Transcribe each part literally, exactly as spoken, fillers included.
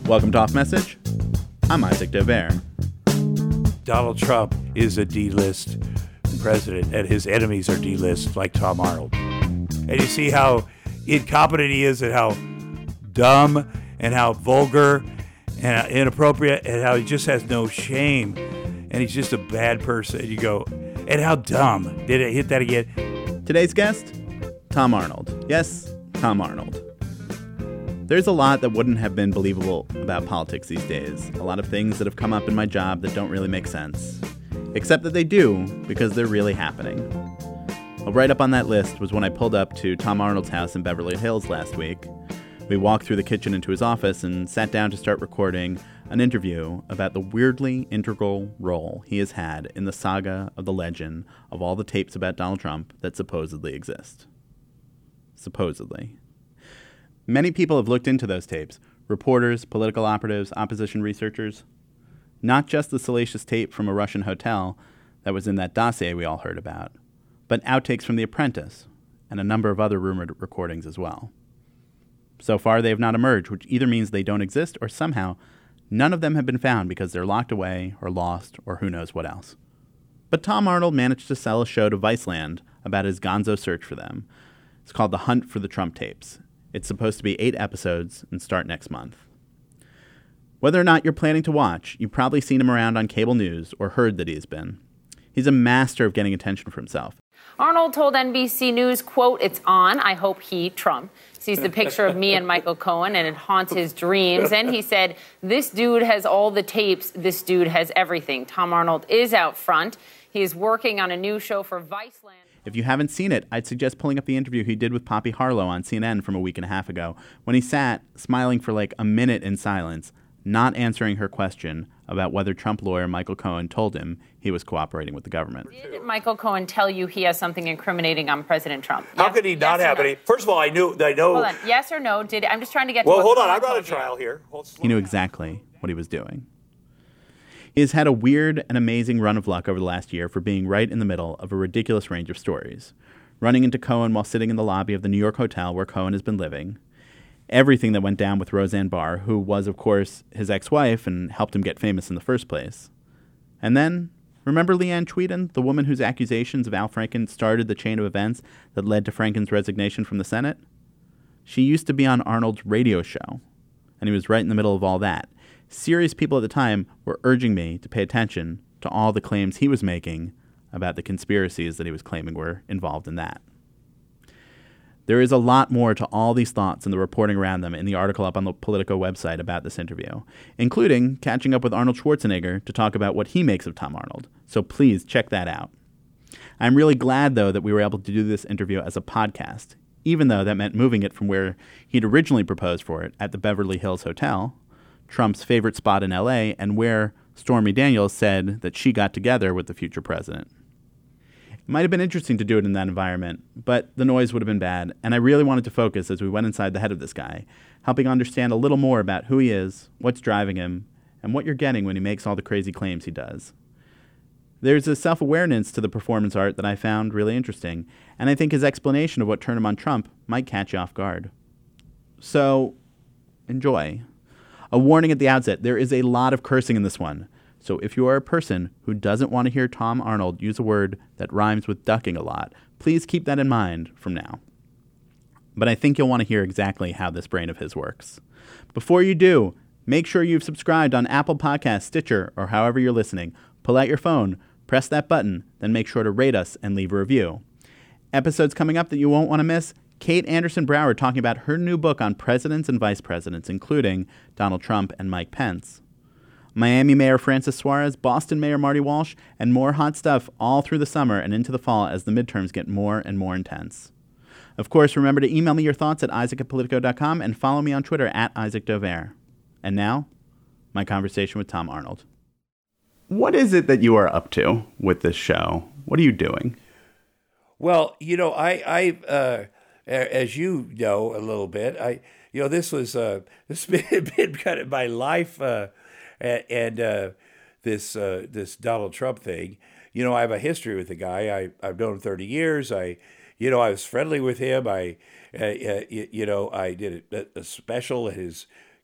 Welcome to Off Message. I'm Isaac Dover. Donald Trump is a D-list president, and his enemies are D-list, like Tom Arnold. And you see how incompetent he is, and how dumb, and how vulgar, and inappropriate, and how he just has no shame, and he's just a bad person. You go, and how dumb. Did it hit that again? Today's guest, Tom Arnold. Yes, Tom Arnold. There's a lot that wouldn't have been believable about politics these days. A lot of things that have come up in my job that don't really make sense. Except that they do, because they're really happening. Well, right up on that list was when I pulled up to Tom Arnold's house in Beverly Hills last week. We walked through the kitchen into his office and sat down to start recording an interview about the weirdly integral role he has had in the saga of the legend of all the tapes about Donald Trump that supposedly exist. Supposedly. Many people have looked into those tapes. Reporters, political operatives, opposition researchers. Not just the salacious tape from a Russian hotel that was in that dossier we all heard about, but outtakes from The Apprentice and a number of other rumored recordings as well. So far, they have not emerged, which either means they don't exist or somehow none of them have been found because they're locked away or lost or who knows what else. But Tom Arnold managed to sell a show to Viceland about his gonzo search for them. It's called The Hunt for the Trump Tapes. It's supposed to be eight episodes and start next month. Whether or not you're planning to watch, you've probably seen him around on cable news or heard that he has been. He's a master of getting attention for himself. Arnold told N B C News, quote, "It's on. I hope he, Trump, sees the picture of me and Michael Cohen and it haunts his dreams." And he said, "This dude has all the tapes. This dude has everything." Tom Arnold is out front. He is working on a new show for Viceland. If you haven't seen it, I'd suggest pulling up the interview he did with Poppy Harlow on C N N from a week and a half ago, when he sat smiling for like a minute in silence, not answering her question about whether Trump lawyer Michael Cohen told him he was cooperating with the government. Did Michael Cohen tell you he has something incriminating on President Trump? How Yes? could he not Yes have no? any? First of all, I knew, I know. Hold on. Yes or no? Did I'm just trying to get. Well, to hold what on. I'm Cohen not a told you. trial here. Hold, He knew exactly what he was doing. He has had a weird and amazing run of luck over the last year for being right in the middle of a ridiculous range of stories. Running into Cohen while sitting in the lobby of the New York hotel where Cohen has been living. Everything that went down with Roseanne Barr, who was, of course, his ex-wife and helped him get famous in the first place. And then, remember Leanne Tweeden, the woman whose accusations of Al Franken started the chain of events that led to Franken's resignation from the Senate? She used to be on Arnold's radio show, and he was right in the middle of all that. Serious people at the time were urging me to pay attention to all the claims he was making about the conspiracies that he was claiming were involved in that. There is a lot more to all these thoughts and the reporting around them in the article up on the Politico website about this interview, including catching up with Arnold Schwarzenegger to talk about what he makes of Tom Arnold. So please check that out. I'm really glad, though, that we were able to do this interview as a podcast, even though that meant moving it from where he'd originally proposed for it at the Beverly Hills Hotel, Trump's favorite spot in L A, and where Stormy Daniels said that she got together with the future president. It might have been interesting to do it in that environment, but the noise would have been bad, and I really wanted to focus as we went inside the head of this guy, helping understand a little more about who he is, what's driving him, and what you're getting when he makes all the crazy claims he does. There's a self-awareness to the performance art that I found really interesting, and I think his explanation of what turned him on Trump might catch you off guard. So, enjoy. A warning at the outset, there is a lot of cursing in this one. So if you are a person who doesn't want to hear Tom Arnold use a word that rhymes with ducking a lot, please keep that in mind from now. But I think you'll want to hear exactly how this brain of his works. Before you do, make sure you've subscribed on Apple Podcasts, Stitcher, or however you're listening. Pull out your phone, press that button, then make sure to rate us and leave a review. Episodes coming up that you won't want to miss: Kate Anderson Brower talking about her new book on presidents and vice presidents, including Donald Trump and Mike Pence. Miami Mayor Francis Suarez, Boston Mayor Marty Walsh, and more hot stuff all through the summer and into the fall as the midterms get more and more intense. Of course, remember to email me your thoughts at isaac at politico dot com and follow me on Twitter at Isaac Dover. And now, my conversation with Tom Arnold. What is it that you are up to with this show? What are you doing? Well, you know, I, I, uh, as you know a little bit, I, you know, this was, uh, this has been, been kind of my life, uh, and, and uh, this, uh, this Donald Trump thing. You know, I have a history with the guy. I, I've known him thirty years. I, you know, I was friendly with him. I, uh, uh, you, you know, I did a, a special at his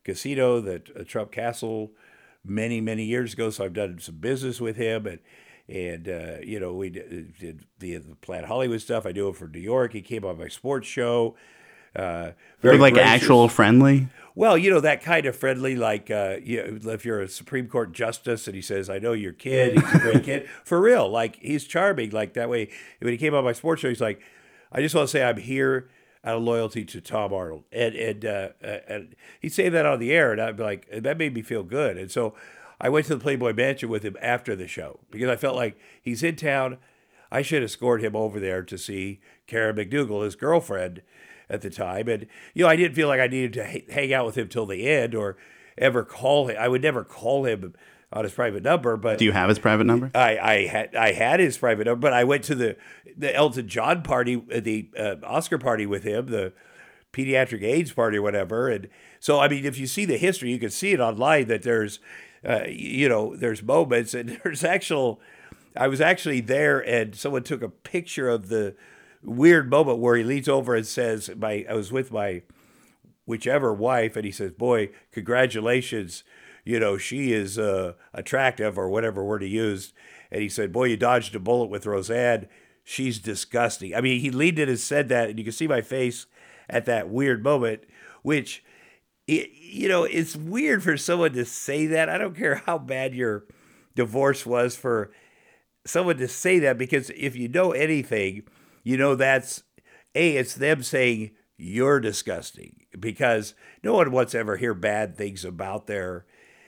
casino, the uh, Trump Castle, many many years ago. So I've done some business with him, and and uh, you know we did, did the, the Planet Hollywood stuff. I do it for New York. He came on my sports show. Uh, very like gracious. actual friendly. Well, you know, that kind of friendly, like uh, you know, if you're a Supreme Court justice and he says, I know your kid, he's a great kid. For real, like, he's charming. Like, that way, when he came on my sports show, he's like, I just want to say I'm here out of loyalty to Tom Arnold. And and, uh, and he'd say that on the air, and I'd be like, that made me feel good. And so I went to the Playboy Mansion with him after the show because I felt like he's in town. I should have scored him over there to see Karen McDougal, his girlfriend, at the time. And, you know, I didn't feel like I needed to ha- hang out with him till the end or ever call him. I would never call him on his private number. But do you have his private number? I, I had I had his private number, but I went to the, the Elton John party, the uh, Oscar party with him, the pediatric AIDS party or whatever. And so, I mean, if you see the history, you can see it online that there's, uh, you know, there's moments and there's actual, I was actually there and someone took a picture of the weird moment where he leans over and says, "My, I was with my whichever wife," and he says, "Boy, congratulations, you know, she is uh, attractive," or whatever word he used. And he said, "Boy, you dodged a bullet with Roseanne. She's disgusting." I mean, he leaned in and said that, and you can see my face at that weird moment, which, it, you know, it's weird for someone to say that. I don't care how bad your divorce was, for someone to say that, because if you know anything, you know, that's, A, it's them saying you're disgusting, because no one wants to ever hear bad things about their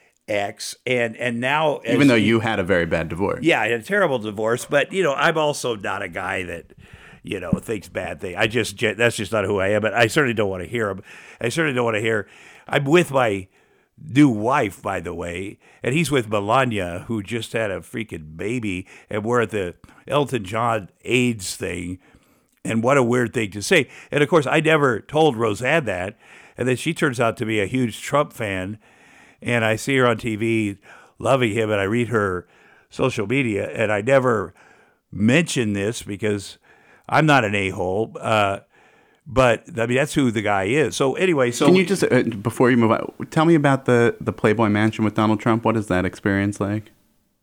ex. And and now... Even though you had a very bad divorce. Yeah, I had a terrible divorce. But, you know, I'm also not a guy that, you know, thinks bad things. I just, that's just not who I am. But I certainly don't want to hear them. I certainly don't want to hear... I'm with my new wife, by the way, and he's with Melania, who just had a freaking baby, and we're at the Elton John AIDS thing. And what a weird thing to say. And, of course, I never told Roseanne that. And then she turns out to be a huge Trump fan. And I see her on T V loving him. And I read her social media. And I never mention this because I'm not an a-hole. Uh, but, I mean, that's who the guy is. So, anyway. so Can you just, uh, before you move on, tell me about the, the Playboy Mansion with Donald Trump. What is that experience like?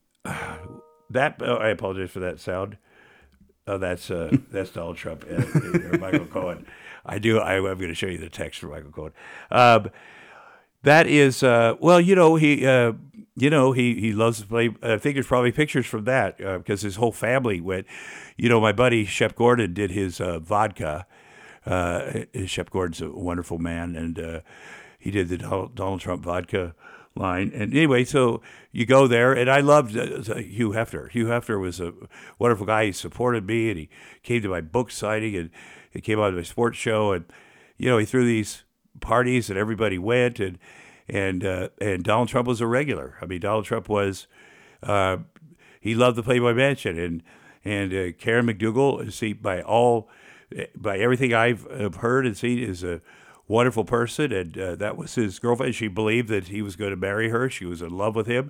That oh, I apologize for that sound. Oh, that's uh, that's Donald Trump uh, or Michael Cohen. I do. I, I'm going to show you the text from Michael Cohen. Um, that is, uh, well, you know, he, uh, you know, he he loves to play. I think there's probably pictures from that uh, because his whole family went. You know, my buddy Shep Gordon did his uh, vodka. Uh, Shep Gordon's a wonderful man, and uh, he did the Donald Trump vodka line. And anyway, so you go there, and I loved uh, Hugh Hefner. Hugh Hefner was a wonderful guy. He supported me, and he came to my book signing, and he came on to my sports show, and you know, he threw these parties, and everybody went, and and uh, and Donald Trump was a regular. I mean, Donald Trump was uh, he loved the Playboy Mansion, and and uh, Karen McDougal, see, by all by everything I've heard and seen, is a wonderful person, and uh, that was his girlfriend. She believed that he was going to marry her. She was in love with him,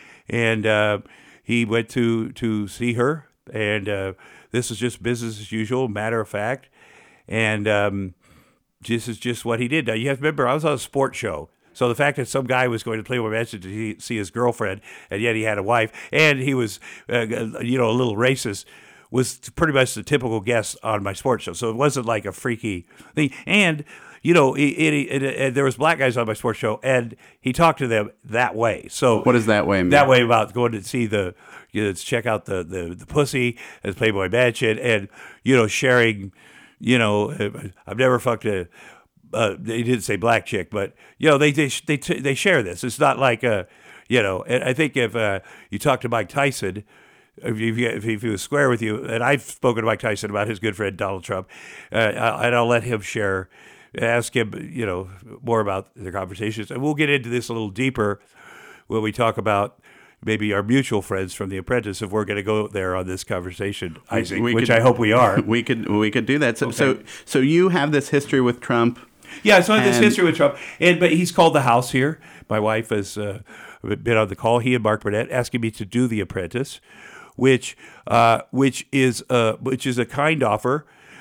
and uh, he went to to see her. And uh, this is just business as usual, matter of fact. And um, this is just what he did. Now you have to remember, I was on a sports show, so the fact that some guy was going to Playboy Mansion to see his girlfriend, and yet he had a wife, and he was, uh, you know, a little racist, was pretty much the typical guest on my sports show. So it wasn't like a freaky thing. And you know, it, it, it, it, there was black guys on my sports show, and he talked to them that way. So what does that way mean? That way about going to see the, you know, check out the the, the pussy as Playboy Mansion, and you know, sharing, you know, I've never fucked a. Uh, they didn't say black chick, but you know, they they they they share this. It's not like a, you know. And I think if uh, you talk to Mike Tyson. If, you, if, he, if he was square with you, and I've spoken to Mike Tyson about his good friend Donald Trump, uh, and I'll let him share, ask him, you know, more about their conversations, and we'll get into this a little deeper when we talk about maybe our mutual friends from The Apprentice, if we're going to go there on this conversation, Isaac, we which could, I hope we are. We could we could do that. So okay. so, so you have this history with Trump. Yeah, so I have this history with Trump, and but he's called the house here. My wife has uh, been on the call. He and Mark Burnett asking me to do The Apprentice, which uh, which is uh, which is a kind offer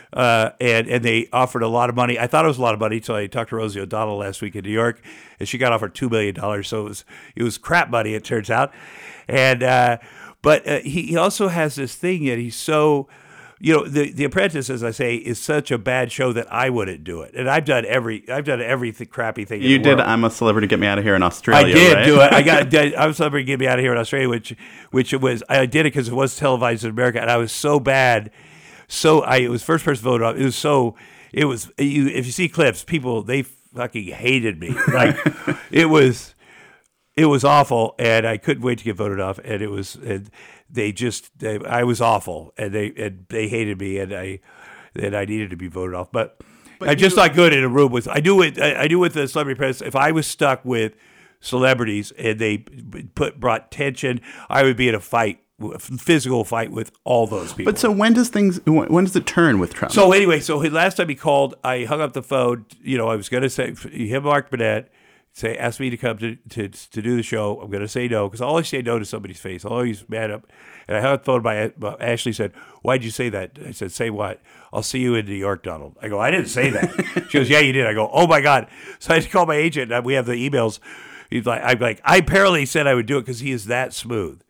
Uh, and, and they offered a lot of money. I thought it was a lot of money until I talked to Rosie O'Donnell last week in New York, and she got offered two million dollars. So it was it was crap money, it turns out. And uh, but uh, he, he also has this thing that he's so, you know, the the Apprentice, as I say, is such a bad show that I wouldn't do it. And I've done every I've done every th- crappy thing. You in the did. world. I'm a Celebrity, Get Me Out of Here in Australia. I did right? do it. I got. I was Celebrity, Get Me Out of Here in Australia, which which it was. I did it because it was televised in America, and I was so bad. So I it was first person voted off. It was so. It was. You, if you see clips, people they fucking hated me. Like it was. It was awful, and I couldn't wait to get voted off. And it was. And they just. They, I was awful, and they and they hated me, and I. And I needed to be voted off, but. But I'm just you- not good in a room with. I do it. I, I do with the Celebrity Apprentice. If I was stuck with celebrities and they put brought tension, I would be in a fight, a physical fight with all those people. But so when does things? When does it turn with Trump? So anyway, so he, last time he called, I hung up the phone. You know, I was going to say him, Mark Burnett, say ask me to come to to, to do the show. I'm going to say no because I always say no to somebody's face. I'll always man up. And I hung up the phone. By Ashley said, "Why'd you say that?" I said, "Say what?" "I'll see you in New York, Donald." I go, "I didn't say that." She goes, "Yeah, you did." I go, "Oh my God!" So I had to call my agent. And we have the emails. He's like, "I'm like, I apparently said I would do it because he is that smooth."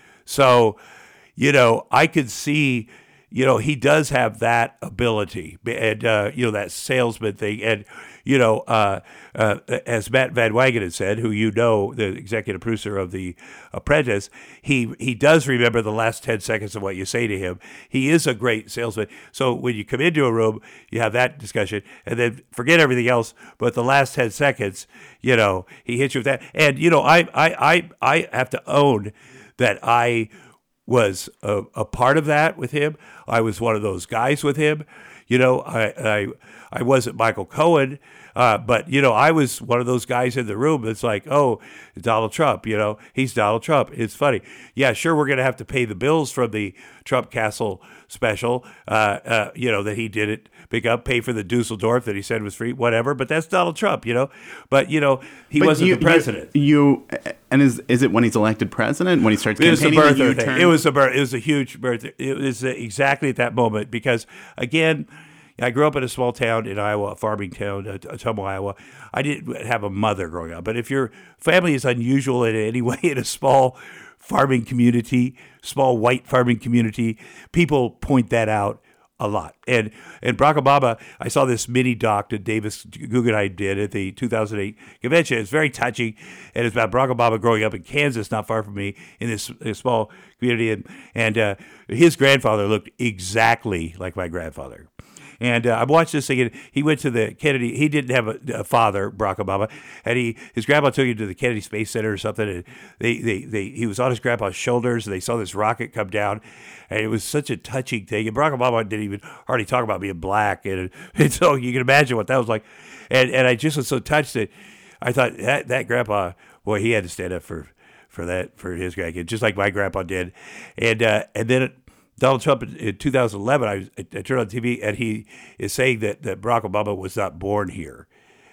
So, you know, I could see, you know, he does have that ability and, uh, you know, that salesman thing. And, you know, uh, uh, as Matt Van Wagenen said, who you know, the executive producer of The Apprentice, he, he does remember the last ten seconds of what you say to him. He is a great salesman. So when you come into a room, you have that discussion and then forget everything else. But the last ten seconds, you know, he hits you with that. And, you know, I, I, I, I have to own that I was a, a part of that with him. I was one of those guys with him. You know, I I, I wasn't Michael Cohen, uh, but, you know, I was one of those guys in the room that's like, oh, Donald Trump, you know, he's Donald Trump. It's funny. Yeah, sure, we're going to have to pay the bills from the Trump Castle special, uh, uh, you know, that he did it, pick up, pay for the Dusseldorf that he said was free, whatever. But that's Donald Trump, you know. But, you know, he But wasn't you- the president. You, you and is is it when he's elected president when he starts It was a campaigning? that you birthday thing. turn- It was a birth. It was a huge birthday. It was exactly at that moment because, again, I grew up in a small town in Iowa, a farming town, uh, Ottumwa, Iowa. I didn't have a mother growing up, but if your family is unusual in any way in a small farming community, small white farming community, people point that out a lot. And and Barack Obama, I saw this mini doc that Davis Guggenheim did at the two thousand eight convention. It's very touching, and it's about Barack Obama growing up in Kansas, not far from me, in this, this small community. And, and uh, his grandfather looked exactly like my grandfather. And uh, I watched this thing, and he went to the Kennedy. He didn't have a, a father, Barack Obama, and he his grandpa took him to the Kennedy Space Center or something. And they, they, they he was on his grandpa's shoulders, and they saw this rocket come down, and it was such a touching thing. And Barack Obama didn't even hardly talk about being black, and, and so you can imagine what that was like. And and I just was so touched that I thought that that grandpa, boy, he had to stand up for for that for his grandkid, just like my grandpa did. And uh, and then. It, Donald Trump in two thousand eleven, I, was, I turned on T V, and he is saying that, that Barack Obama was not born here.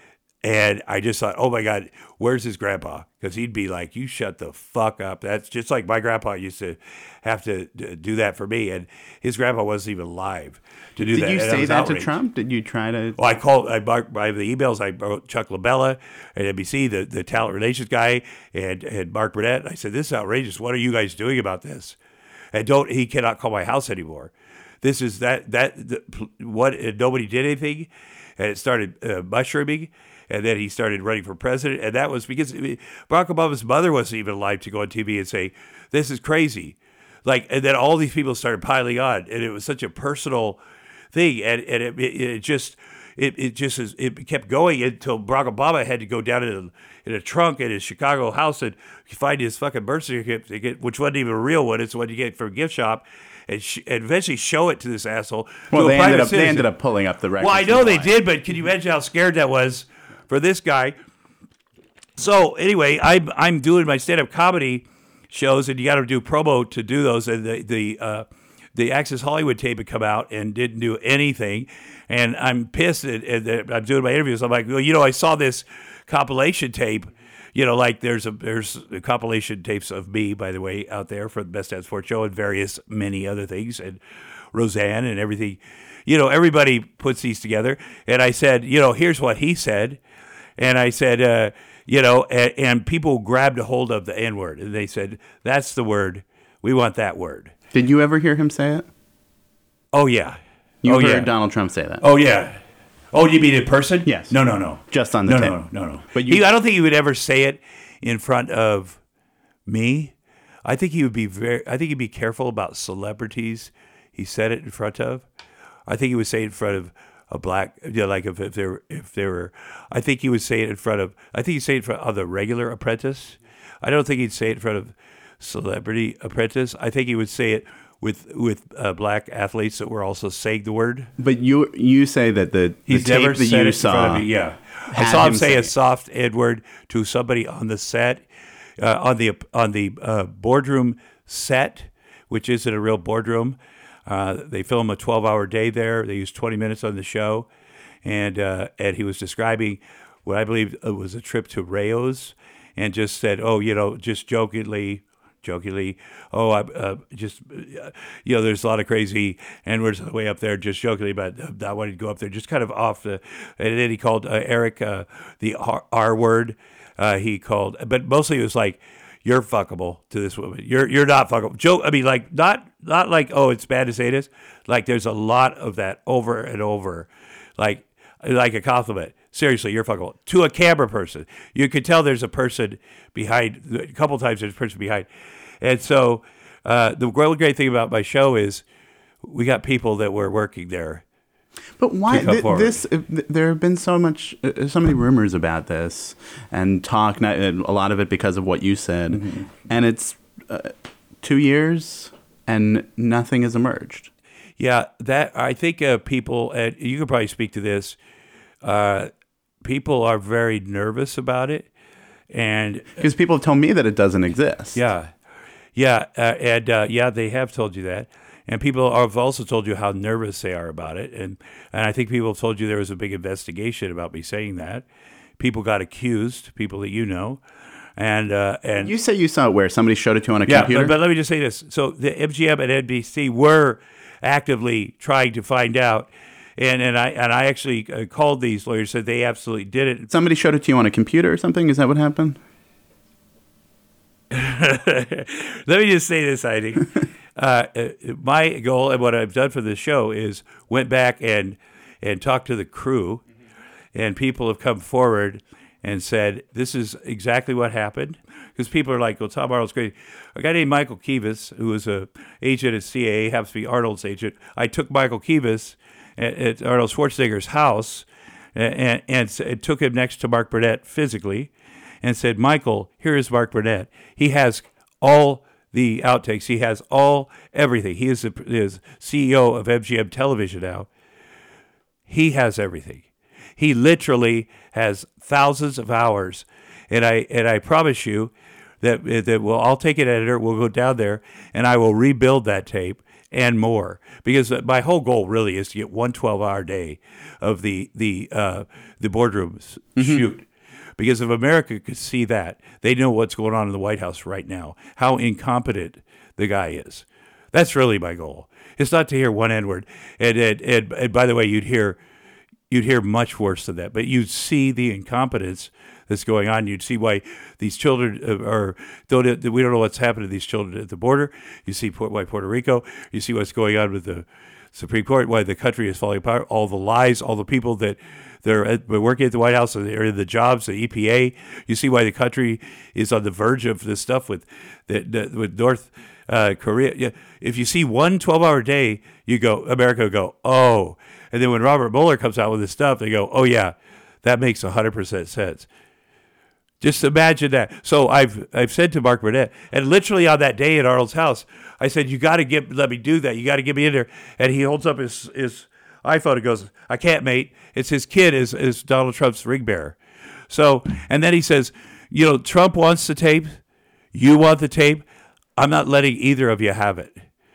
And I just thought, oh, my God, where's his grandpa? Because he'd be like, you shut the fuck up. That's just like my grandpa used to have to do that for me. And his grandpa wasn't even alive to do Did that. you And I say was that outraged. to Trump? Did you try to? Well, I called, I marked by the emails, I wrote Chuck LaBella at N B C, the, the talent relations guy, and, and Mark Burnett. And I said, this is outrageous. What are you guys doing about this? And don't, he cannot call my house anymore. This is that, that, the, what, and nobody did anything. And it started uh, mushrooming. And then he started running for president. And that was because I mean, Barack Obama's mother wasn't even alive to go on T V and say, this is crazy. Like, and then all these people started piling on. And it was such a personal thing. And, and it, it, it just, it, it just is, it kept going until Barack Obama had to go down in a, in a trunk in his Chicago house and find his fucking birth certificate, which wasn't even a real one. It's what you get from a gift shop. And, sh- and eventually show it to this asshole. Well, to a they private ended up citizen. they ended up pulling up the record. Well, I know they did, but can you imagine how scared that was for this guy? So anyway, I'm I'm doing my stand-up comedy shows, and you got to do promo to do those. And the the uh, the Access Hollywood tape had come out and didn't do anything, and I'm pissed. At, at, I'm doing my interviews. I'm like, well, you know, I saw this compilation tape. You know, like there's a there's a compilation tapes of me, by the way, out there for the Best Dad Sports Show and various many other things, and Roseanne and everything. you know, everybody puts these together. And I said, you know, here's what he said. And I said, uh, you know, and, and people grabbed a hold of the N-word. And they said, that's the word. We want that word. Did you ever hear him say it? Oh, yeah. You oh, heard yeah. Donald Trump say that? Oh, yeah. Oh, you mean in person? Yes. No, no, no. Just on the no, tape. No, no, no, no. But you, he, I don't think he would ever say it in front of me. I think he would be very. I think he'd be careful about celebrities he said it in front of. I think he would say it in front of a black, you know, like if, if there if there were. I think he would say it in front of. I think he'd say it in front of the regular apprentice. I don't think he'd say it in front of celebrity apprentice. I think he would say it with with uh, black athletes that were also saying the word. But you you say that the, the He's tape never that said you it saw. in front of me. Yeah, I had saw him him say say a it. soft Edward to somebody on the set, uh, on the on the uh, boardroom set, which isn't a real boardroom. Uh, they film a twelve-hour day there. They use twenty minutes on the show, and uh, and he was describing what I believe was a trip to Rayo's, and just said, "Oh, you know, just jokingly." Jokingly, oh, I uh, just, uh, you know, there's a lot of crazy N-words on the way up there, just jokingly about not wanting to go up there, just kind of off the, and then he called uh, Eric uh, the R, R word, uh, he called, but mostly it was like, you're fuckable to this woman, you're you're not fuckable. Joke, I mean, like, not, not like, oh, it's bad to say this, like, there's a lot of that over and over, like, like a compliment. Seriously, you're fuckable. To a camera person. You could tell there's a person behind, a couple times there's a person behind. And so uh, the really great thing about my show is we got people that were working there. But why come th- forward. this? Uh, th- there have been so much, uh, so many rumors about this, and talk. Not, uh, a lot of it because of what you said, mm-hmm. and it's uh, two years, and nothing has emerged. Yeah, that I think uh, people, and you could probably speak to this. Uh, people are very nervous about it, and because people have told me that it doesn't exist. Yeah, yeah, uh, and uh, yeah, they have told you that, and people have also told you how nervous they are about it, and and I think people have told you there was a big investigation about me saying that. People got accused, people that you know, and uh, and you say you saw it where somebody showed it to you on a yeah, computer. But, but let me just say this: so the M G M and N B C were actively trying to find out. And and I and I actually uh, called these lawyers, said they absolutely did it. Somebody showed it to you on a computer or something? Is that what happened? Let me just say this, Heidi. uh, my goal and what I've done for this show is went back and and talked to the crew, mm-hmm. and people have come forward and said, this is exactly what happened. Because people are like, well, Tom Arnold's great. A guy named Michael Kivas, who was an agent at C I A, happens to be Arnold's agent. I took Michael Kivas at Arnold Schwarzenegger's house and, and, and took him next to Mark Burnett physically and said, Michael, here is Mark Burnett. He has all the outtakes. He has all everything. He is the is C E O of M G M Television now. He has everything. He literally has thousands of hours. And I and I promise you that, that we'll, I'll take an editor, we'll go down there, and I will rebuild that tape and more, because my whole goal really is to get one twelve-hour day of the the uh, the boardroom mm-hmm. shoot. Because if America could see that, they know what's going on in the White House right now, how incompetent the guy is. That's really my goal. It's not to hear one N-word. And, and, and, and by the way, you'd hear you'd hear much worse than that, but you'd see the incompetence that's going on. You'd see why these children are, don't, we don't know what's happened to these children at the border. You see why Puerto Rico. You see what's going on with the Supreme Court, why the country is falling apart, all the lies, all the people that they're working at the White House, they're in the jobs, the E P A. You see why the country is on the verge of this stuff with the, with North uh, Korea. If you see one twelve-hour day, you go, America will go, oh. And then when Robert Mueller comes out with his stuff, they go, oh, yeah, that makes one hundred percent sense. Just imagine that. So I've I've said to Mark Burnett, and literally on that day at Arnold's house, I said, you got to get let me do that. You got to get me in there. And he holds up his, his iPhone and goes, I can't, mate. It's his kid is, is Donald Trump's ring bearer. So, and then he says, you know, Trump wants the tape. You want the tape. I'm not letting either of you have it.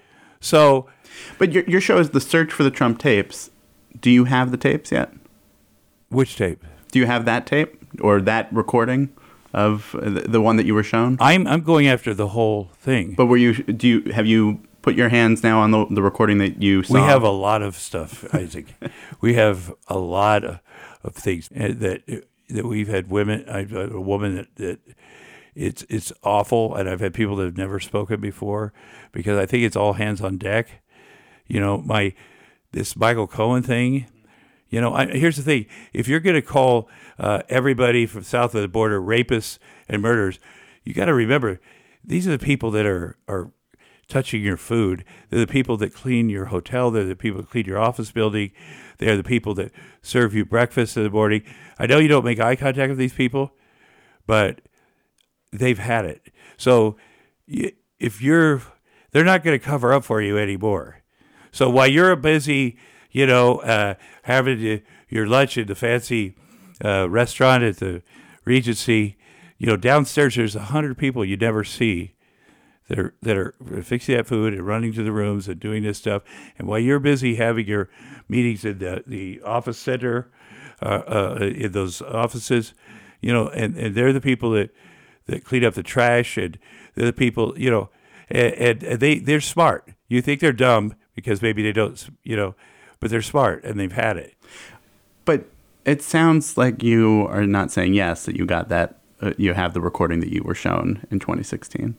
So. But your your show is The Search for the Trump Tapes. Do you have the tapes yet? Which tape? Do you have that tape or that recording of the one that you were shown? I'm I'm going after the whole thing. But were you? Do you have you put your hands now on the, the recording that you saw? We have a lot of stuff, Isaac. We have a lot of, of things that that we've had women. I've had a woman that, that it's it's awful, and I've had people that have never spoken before because I think it's all hands on deck. You know, my this Michael Cohen thing. You know, I, here's the thing: if you're going to call uh, everybody from south of the border rapists and murderers, you got to remember these are the people that are are touching your food. They're the people that clean your hotel. They're the people that clean your office building. They're the people that serve you breakfast in the morning. I know you don't make eye contact with these people, but they've had it. So if you're, they're not going to cover up for you anymore. So while you're busy, you know, uh, having to, your lunch at the fancy uh, restaurant at the Regency, you know, downstairs there's a hundred people you never see that are that are fixing that food and running to the rooms and doing this stuff. And while you're busy having your meetings in the, the office center, uh, uh, in those offices, you know, and, and they're the people that, that clean up the trash, and they're the people, you know, and, and they, they're smart. You think they're dumb because maybe they don't, you know, but they're smart and they've had it. But it sounds like you are not saying yes, that you got that, uh, you have the recording that you were shown in twenty sixteen.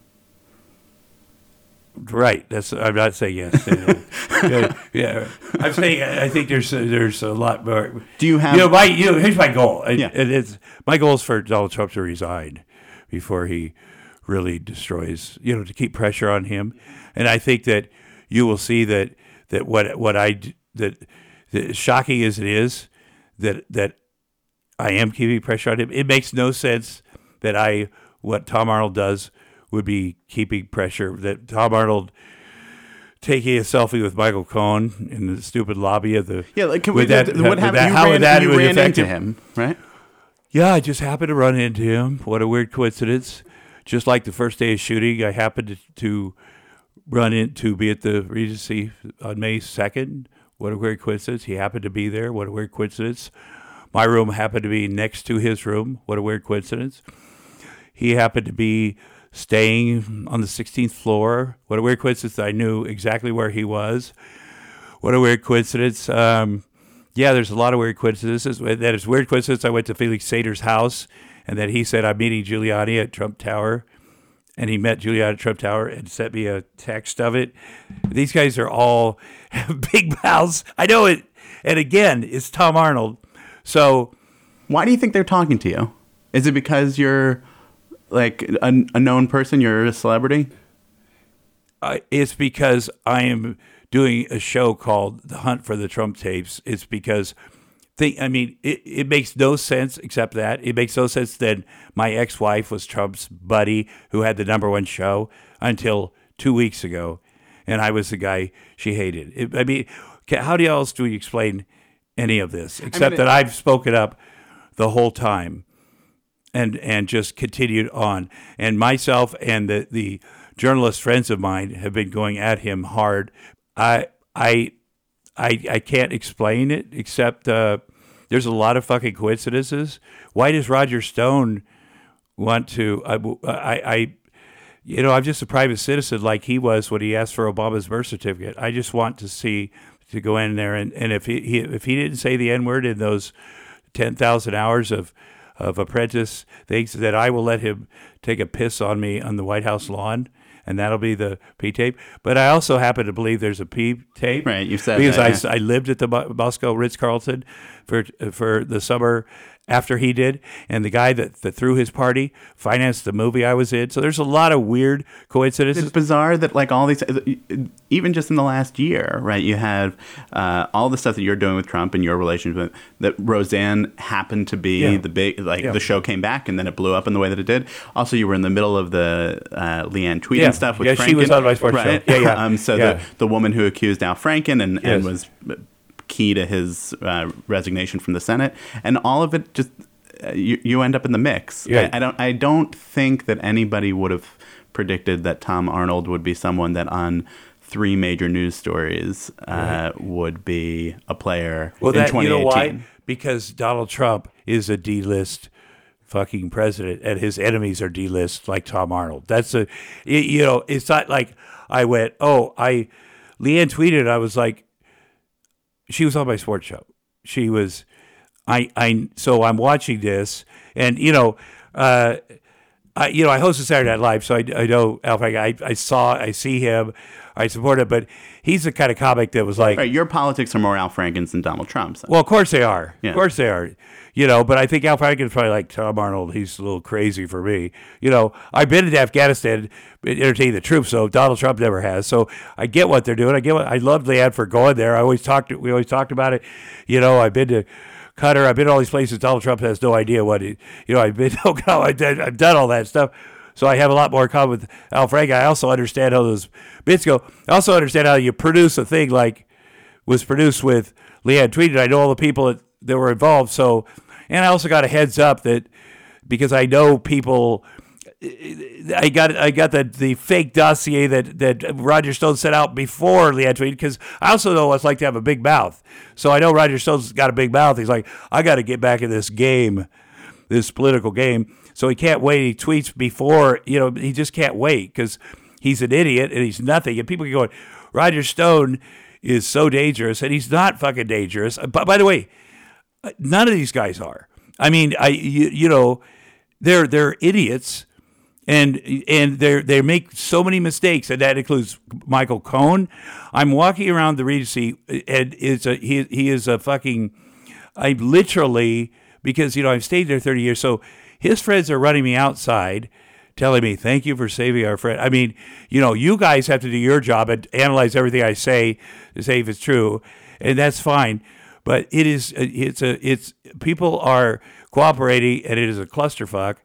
Right. That's. I'm not saying yes. yeah, yeah. I'm saying I think there's a, there's a lot more. Do you have? You know, my you know, here's my goal. Yeah. And it's my goal is for Donald Trump to resign before he really destroys. You know, to keep pressure on him, and I think that you will see that that what what I that, that shocking as it is that that I am keeping pressure on him. It makes no sense that I what Tom Arnold does would be keeping pressure, that Tom Arnold taking a selfie with Michael Cohen in the stupid lobby of the yeah like can with we, that, what happened that, you how ran, that you was ran effective. into him, right? Yeah, I just happened to run into him. What a weird coincidence. Just like the first day of shooting, I happened to, to run in to be at the Regency on May second. What a weird coincidence. He happened to be there. What a weird coincidence. My room happened to be next to his room. What a weird coincidence. He happened to be staying on the sixteenth floor. What a weird coincidence that I knew exactly where he was. What a weird coincidence. Um, yeah, there's a lot of weird coincidences. That is weird coincidence. I went to Felix Sater's house, and then he said, I'm meeting Giuliani at Trump Tower. And he met Giuliani at Trump Tower and sent me a text of it. These guys are all big mouths. I know it. And again, it's Tom Arnold. So why do you think they're talking to you? Is it because you're like a, a known person, you're a celebrity? Uh, it's because I am doing a show called The Hunt for the Trump Tapes. It's because, think, I mean, it, it makes no sense except that. It makes no sense that my ex-wife was Trump's buddy who had the number one show until two weeks ago, and I was the guy she hated. It, I mean, how else do we explain any of this except I mean, it, that I've spoken up the whole time? And and just continued on. And myself and the, the journalist friends of mine have been going at him hard. I I I I can't explain it except uh, there's a lot of fucking coincidences. Why does Roger Stone want to? I, I, I you know I'm just a private citizen like he was when he asked for Obama's birth certificate. I just want to see to go in there and, and if he, he if he didn't say the N-word in those ten thousand hours of of Apprentice things, that I will let him take a piss on me on the White House lawn, and that'll be the P tape. But I also happen to believe there's a P tape. Right, you said because that, I, yeah. I lived at the Moscow Ritz-Carlton for for the summer after he did, and the guy that, that threw his party financed the movie I was in. So there's a lot of weird coincidences. It's bizarre that like all these, even just in the last year, right? You have uh, all the stuff that you're doing with Trump and your relationship with, that Roseanne happened to be yeah. the big, like yeah. the show came back and then it blew up in the way that it did. Also, you were in the middle of the uh, Leanne tweeting yeah. stuff with yeah, Franken. She was on my sports right? show. Yeah, yeah. um, so yeah. the the woman who accused Al Franken and, yes. and was key to his uh, resignation from the Senate, and all of it just. You, you end up in the mix. Yeah. I, I don't. I don't think that anybody would have predicted that Tom Arnold would be someone that on three major news stories uh, right. would be a player well, in that, twenty eighteen. You know why? Because Donald Trump is a D-list fucking president and his enemies are D-list like Tom Arnold. That's a, you know, it's not like I went, oh, I, Leanne tweeted, I was like, she was on my sports show. She was, I, I, so I'm watching this and, you know, uh, I, you know, I hosted Saturday Night Live, so I, I know Al Franken. I, I saw, I see him, I support him, but he's the kind of comic that was like, right, your politics are more Al Franken's than Donald Trump's. Well, of course they are. Yeah. Of course they are. You know, but I think Al Franken's probably like Tom Arnold. He's a little crazy for me. You know, I've been to Afghanistan entertaining the troops, so Donald Trump never has. So I get what they're doing. I get what I love Leanne for going there. I always talked. We always talked about it. You know, I've been to Qatar. I've been to all these places. Donald Trump has no idea what he. You know, I've been. Oh God, I've done, I've done all that stuff. So I have a lot more in common with Al Franken. I also understand how those bits go. I also understand how you produce a thing like was produced with Leanne tweeted. I know all the people that, that were involved. So, and I also got a heads up that because I know people, I got I got the, the fake dossier that, that Roger Stone sent out before Leanne tweeted because I also know what it's like to have a big mouth. So I know Roger Stone's got a big mouth. He's like, I got to get back in this game, this political game. So he can't wait. He tweets before, you know, he just can't wait because he's an idiot and he's nothing. And people are going, Roger Stone is so dangerous, and he's not fucking dangerous. But by the way, none of these guys are. I mean, I you, you know, they're they're idiots, and and they they make so many mistakes, and that includes Michael Cohen. I'm walking around the Regency, and it's a he he is a fucking. I literally because you know I've stayed there thirty years, so. His friends are running me outside, telling me, thank you for saving our friend. I mean, you know, you guys have to do your job and analyze everything I say to say if it's true, and that's fine. But it is, it's a, it's, people are cooperating, and it is a clusterfuck.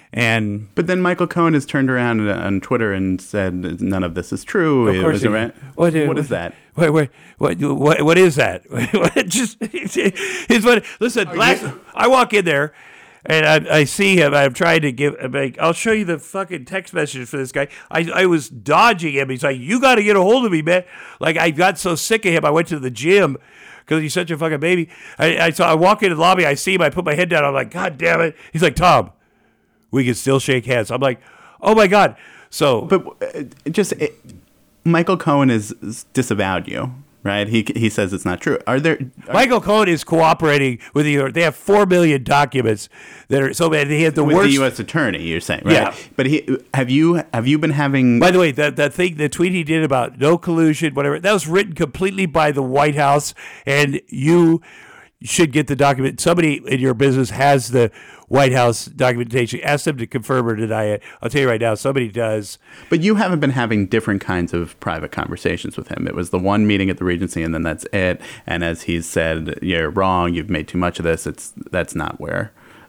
And but then Michael Cohen has turned around on Twitter and said none of this is true. Of course, it was he, what, what, what is that? Wait, wait, what, what, what is that? Just, it's what. Listen, last, you, I walk in there. And I, I see him. I'm trying to give. I'm like, I'll show you the fucking text messages for this guy. I, I was dodging him. He's like, you got to get a hold of me, man. Like I got so sick of him. I went to the gym because he's such a fucking baby. I, I saw. I walk into the lobby. I see him. I put my head down. I'm like, God damn it. He's like, Tom, we can still shake hands. I'm like, oh my God. So, but uh, just it, Michael Cohen has disavowed you. Right, he he says it's not true. Are there? Are, Michael Cohen is cooperating with you. They have four million documents that are so bad. He had the with worst. The U S attorney, you're saying, right? Yeah. But he have you have you been having? By the way, that that thing, the tweet he did about no collusion, whatever, that was written completely by the White House, and you should get the document. Somebody in your business has the White House documentation. Ask them to confirm or deny it. I'll tell you right now, somebody does. But you haven't been having different kinds of private conversations with him. It was the one meeting at the Regency, and then that's it. And as he's said, you're wrong. You've made too much of this. It's that's not where.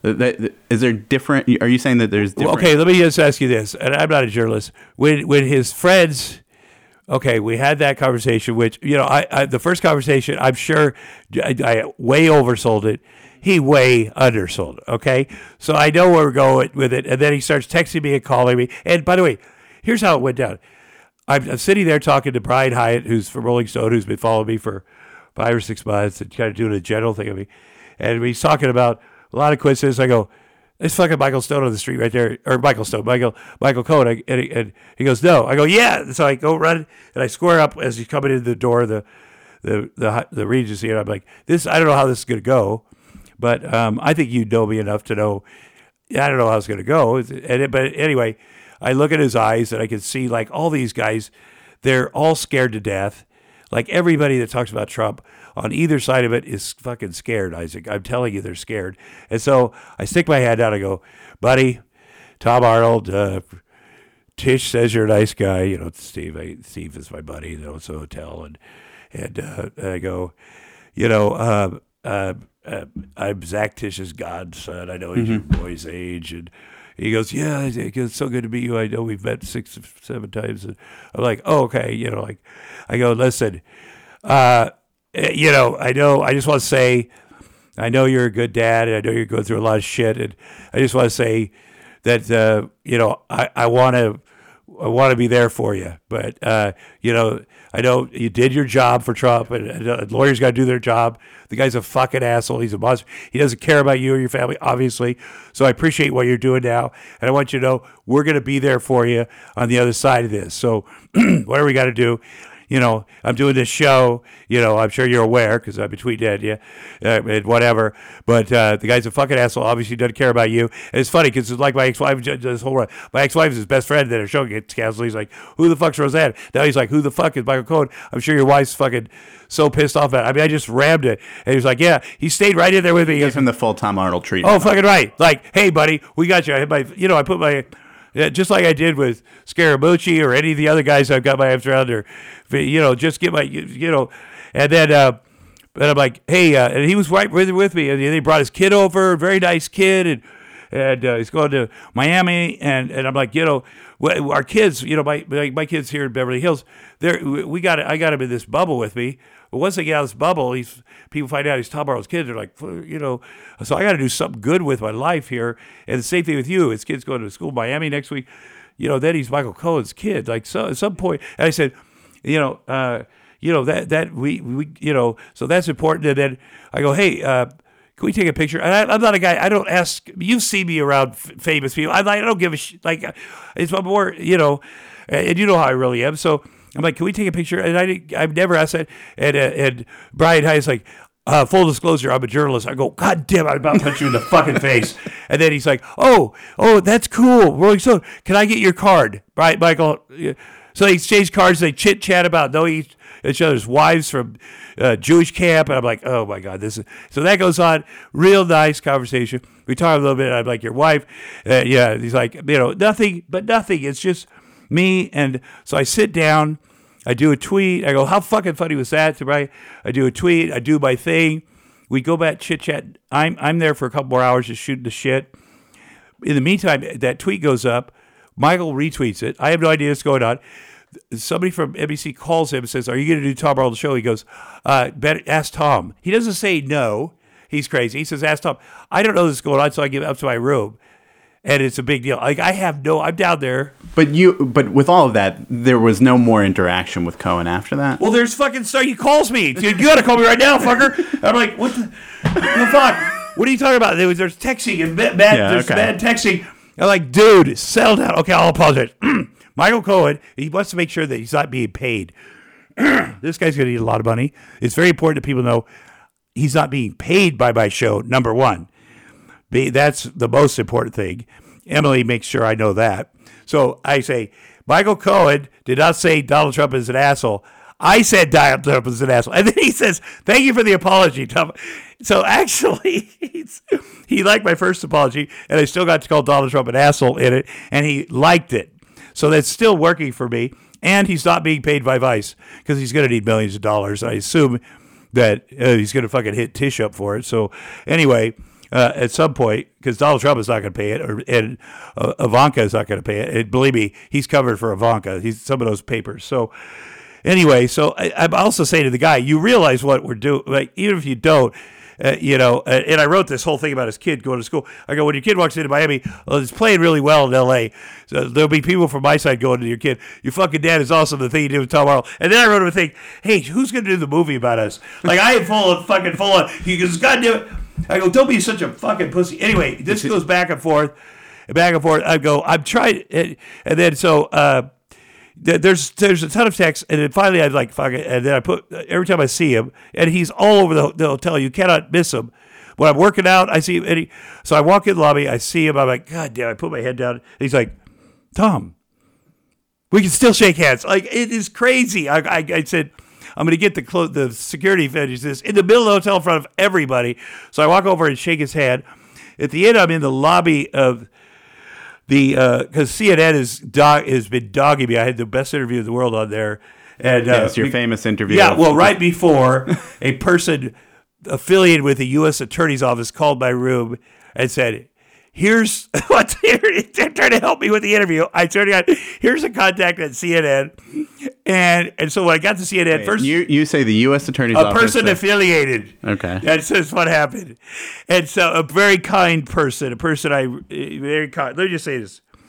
Is there different? Are you saying that there's different? Okay, let me just ask you this, and I'm not a journalist. When when his friends. Okay, we had that conversation, which, you know, I, I the first conversation, I'm sure I, I way oversold it. He way undersold it, okay? So I know where we're going with it. And then he starts texting me and calling me. And by the way, here's how it went down. I'm, I'm sitting there talking to Brian Hyatt, who's from Rolling Stone, who's been following me for five or six months and kind of doing a general thing of me. And he's talking about a lot of coincidences. I go, there's fucking Michael Stone on the street right there, or Michael Stone, Michael Michael Cohen. And he, and he goes, no. I go, yeah. So I go run, and I square up as he's coming into the door of the, the, the, the Regency, and I'm like, this, I don't know how this is going to go, but um, I think you know me enough to know, I don't know how it's going to go. And it, but anyway, I look at his eyes, and I can see, like, all these guys, they're all scared to death. Like, everybody that talks about Trump on either side of it is fucking scared, Isaac. I'm telling you, they're scared. And so I stick my hand out and I go, buddy, Tom Arnold, uh, Tish says you're a nice guy. You know, Steve, I, Steve is my buddy. You know, it's a hotel. And, and uh, I go, you know, uh, uh, uh, I'm Zach Tish's godson. I know he's mm-hmm. your boy's age. And he goes, yeah, it's so good to meet you. I know we've met six or seven times. And I'm like, oh, okay. You know, like, I go, listen, uh, you know, I know, I just want to say, I know you're a good dad, and I know you're going through a lot of shit, and I just want to say that, uh, you know, I, I want to I want to be there for you. But, uh, you know, I know you did your job for Trump, and, and uh, lawyers got to do their job. The guy's a fucking asshole. He's a monster. He doesn't care about you or your family, obviously. So I appreciate what you're doing now. And I want you to know we're going to be there for you on the other side of this. So whatever we got to do. You know, I'm doing this show, you know, I'm sure you're aware because I've been tweeting at you uh, and whatever. But uh, the guy's a fucking asshole. Obviously doesn't care about you. And it's funny because it's like my ex-wife, this whole run. My ex-wife is his best friend that our show gets canceled. He's like, who the fuck's Roseanne? Now he's like, who the fuck is Michael Cohen? I'm sure your wife's fucking so pissed off at it. I mean, I just rammed it. And he was like, yeah, he stayed right in there with me. He Give him the full Tom Arnold treatment. Oh, fucking right. Like, hey, buddy, we got you. I had my, you know, I put my... Yeah, just like I did with Scaramucci or any of the other guys I've got my arms around, or, you know, just get my, you know, and then, uh, and I'm like, hey, uh, and he was right with, with me, and he brought his kid over, very nice kid, and and uh, he's going to Miami, and, and I'm like, you know, our kids, you know, my my, my kids here in Beverly Hills, they're, we got, I got him in this bubble with me. But once they get out of this bubble, he's, people find out he's Tom Arnold's kid. They're like, you know, so I got to do something good with my life here. And the same thing with you. His kid's going to school in Miami next week. You know, then he's Michael Cohen's kid. Like, so at some point, and I said, you know, uh, you know that that we we you know, so that's important. And then I go, hey, uh, can we take a picture? And I, I'm not a guy. I don't ask. You see me around f- famous people. I, I don't give a shit. Like, it's more, you know, and you know how I really am. So. I'm like, can we take a picture? And I, I've never asked that. And, uh, and Brian Hyde's like, uh, full disclosure, I'm a journalist. I go, God damn, I'm about to punch you in the fucking face. And then he's like, oh, oh, that's cool. Rolling Stone, can I get your card? Right, Michael? So they exchange cards. They chit chat about knowing each other's wives from uh, Jewish camp. And I'm like, oh my God, this is. So that goes on. Real nice conversation. We talk a little bit. I'm like, your wife. Uh, yeah. He's like, you know, nothing, but nothing. It's just me. And so I sit down. I do a tweet. I go, how fucking funny was that? Right? I do a tweet. I do my thing. We go back, chit chat. I'm I'm there for a couple more hours just shooting the shit. In the meantime, that tweet goes up. Michael retweets it. I have no idea what's going on. Somebody from N B C calls him and says, are you going to do Tom Arnold's show? He goes, uh, better ask Tom. He doesn't say no. He's crazy. He says, ask Tom. I don't know what's going on, so I get up to my room. And it's a big deal. Like, I have no, I'm down there. But you, but with all of that, there was no more interaction with Cohen after that. Well, there's fucking, so he calls me. You got to call me right now, fucker. I'm like, what the, what the fuck? What are you talking about? There was, there's texting and bad, Yeah, there's okay. bad texting. I'm like, dude, settle down. Okay, I'll apologize. Michael Cohen, he wants to make sure that he's not being paid. This guy's going to need a lot of money. It's very important that people know he's not being paid by my show, number one. That's the most important thing. Emily makes sure I know that. So I say, Michael Cohen did not say Donald Trump is an asshole. I said Donald Trump is an asshole. And then he says, thank you for the apology, Tom. So actually, he's, he liked my first apology, and I still got to call Donald Trump an asshole in it, and he liked it. So that's still working for me. And he's not being paid by Vice because he's going to need millions of dollars. I assume that uh, he's going to fucking hit Tish up for it. So anyway... Uh, at some point, because Donald Trump is not going to pay it, or and uh, Ivanka is not going to pay it. And believe me, he's covered for Ivanka. He's some of those papers. So anyway, so I, I'm also saying to the guy, you realize what we're doing. Like, even if you don't, uh, you know. Uh, and I wrote this whole thing about his kid going to school. I go, when your kid walks into Miami, well, it's playing really well in L A. So there'll be people from my side going to your kid. Your fucking dad is awesome. The thing you did with Tom Arnold. And then I wrote him a thing. Hey, who's going to do the movie about us? Like, I am full of fucking full of. He goes, God damn it. I go, don't be such a fucking pussy. Anyway, this goes back and forth, back and forth. I go, I'm trying, and, and then so uh, th- there's there's a ton of text, and then finally I like fuck it, and then I put every time I see him, and he's all over the, the hotel. You cannot miss him. When I'm working out, I see him, and he, so I walk in the lobby, I see him. I'm like, God damn! I put my head down. And he's like, Tom, we can still shake hands. Like, it is crazy. I I, I said. I'm going to get the clo- the security finish this in the middle of the hotel in front of everybody. So I walk over and shake his hand. At the end, I'm in the lobby of the, because uh, C N N is dog, has been dogging me. I had the best interview in the world on there. And, uh, yes, your we, famous interview. Yeah, well, right before a person affiliated with the U S Attorney's Office called my room and said, here's what's here. They're trying to help me with the interview. I turned on, here's a contact at C N N. And and so when I got to C N N, Wait, first you you say the U S Attorney's a Office, person that, affiliated. Okay, That's just what happened. And so a very kind person, a person I very kind. Let me just say this.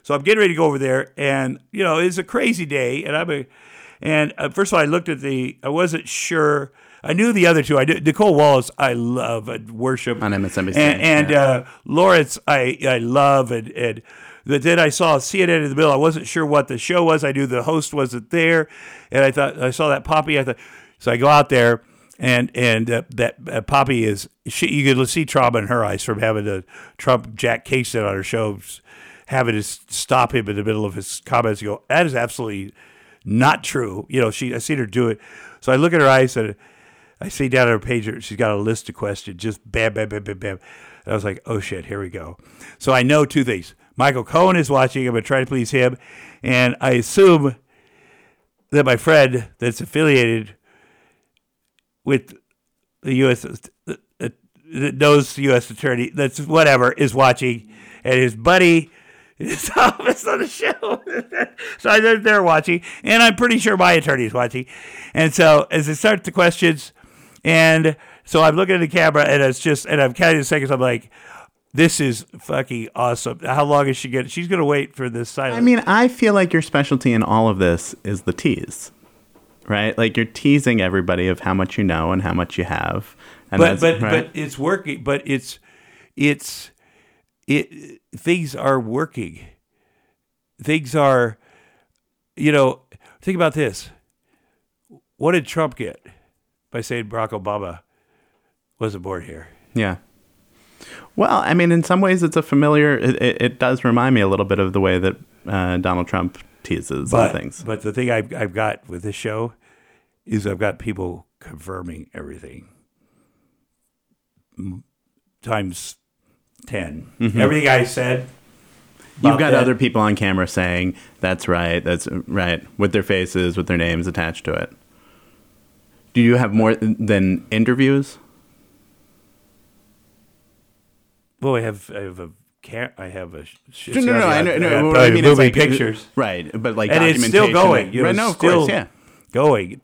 So I'm getting ready to go over there, and you know it's a crazy day, and I'm a, and uh, first of all I looked at the, I wasn't sure. I knew the other two. I did, Nicole Wallace, I love and worship on M S N B C, and, and yeah. uh, Lawrence, I I love, and and then I saw C N N in the middle. I wasn't sure what the show was. I knew the host wasn't there, and I thought I saw that Poppy. I thought so. I go out there, and and uh, that uh, Poppy is she. You could see trauma in her eyes from having to Trump Jack Kasich on her show, having to stop him in the middle of his comments. You go, that is absolutely not true. You know, she. I seen her do it. So I look at her eyes and I see down on her page, she's got a list of questions, just bam, bam, bam, bam, bam. And I was like, oh, shit, here we go. So I know two things. Michael Cohen is watching. I'm going to try to please him. And I assume that my friend that's affiliated with the U S, uh, that knows the U S attorney, that's whatever, is watching. And his buddy is Thomas on the show. So they're, they're watching. And I'm pretty sure my attorney is watching. And so as it starts the questions, and so I'm looking at the camera, and it's just, and I'm counting the seconds. I'm like, this is fucking awesome. How long is she getting? She's going to wait for this silence. I mean, I feel like your specialty in all of this is the tease, right? Like you're teasing everybody of how much you know and how much you have. And but but right? but it's working. But it's it's it. Things are working. Things are, you know. Think about this. What did Trump get by saying Barack Obama wasn't born here? Yeah. Well, I mean, in some ways, it's a familiar. It, it, it does remind me a little bit of the way that uh, Donald Trump teases but, and things. But the thing I've, I've got with this show is I've got people confirming everything times ten. Mm-hmm. Everything I said. You've got that. other people on camera saying that's right, that's right, with their faces, with their names attached to it. Do you have more than interviews? Well, I have I have a car- I have a sh- no, no, no, I know, no, what I mean, moving like, pictures, right? But like, and it's still going. You know, right? No, of still course, yeah, going.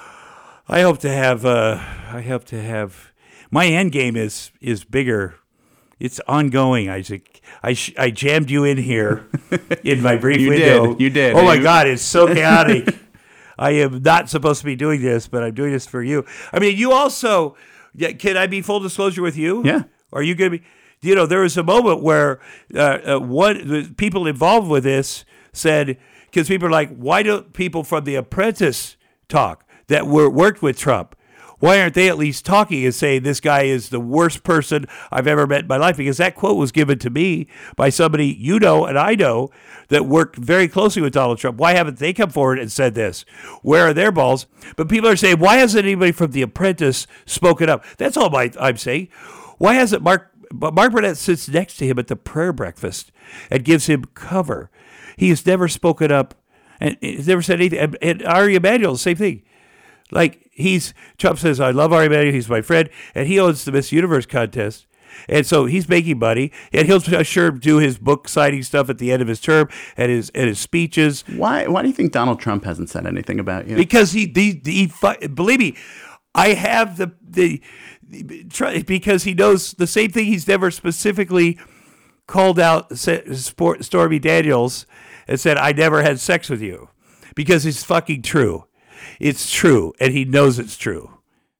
I hope to have. Uh, I hope to have. My end game is is bigger. It's ongoing, Isaac. I sh- I jammed you in here in my brief you window. Did. You did. Oh my you... God, it's so chaotic. I am not supposed to be doing this, but I'm doing this for you. I mean, you also. Yeah, can I be full disclosure with you? Yeah. Are you going to be? You know, there was a moment where uh, uh, one the people involved with this said, because people are like, why don't people from The Apprentice talk that were worked with Trump? Why aren't they at least talking and saying this guy is the worst person I've ever met in my life? Because that quote was given to me by somebody you know and I know that worked very closely with Donald Trump. Why haven't they come forward and said this? Where are their balls? But people are saying, why hasn't anybody from The Apprentice spoken up? That's all my, I'm saying. Why hasn't Mark, Mark Burnett sits next to him at the prayer breakfast and gives him cover. He has never spoken up and he's never said anything. And, and Ari Emanuel, the same thing. Like he's, Trump says, I love Ari Emanuel, he's my friend, and he owns the Miss Universe contest. And so he's making money, and he'll sure do his book signing stuff at the end of his term and his and his speeches. Why Why do you think Donald Trump hasn't said anything about you? Because he, he, he, he believe me, I have the, the, the, because he knows the same thing. He's never specifically called out Stormy Daniels and said, I never had sex with you, because it's fucking true. It's true, and he knows it's true.